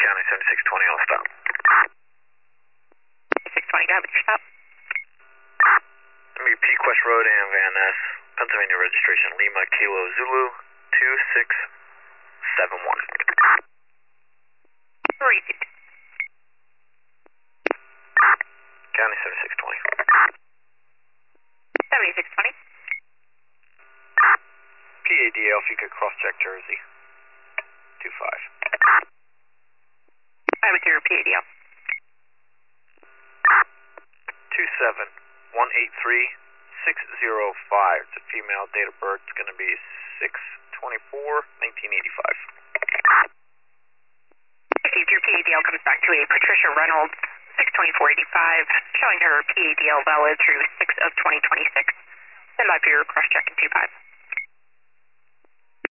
County 7620, I'll stop. 620, go ahead with your stop. MEP Quest Road and Van Ness, Pennsylvania registration, Lima Kilo Zulu 2671. Repeat. County 7620. 7620. PADL, if you could cross-check Jersey. 25. I with your PADL. 27183-605. It's a female, date of birth is going to be 6/24/1985. Received, your PADL comes back to a Patricia Reynolds, 6/24/85, showing her PADL valid through 6/2026. Stand by for your cross-check in 25.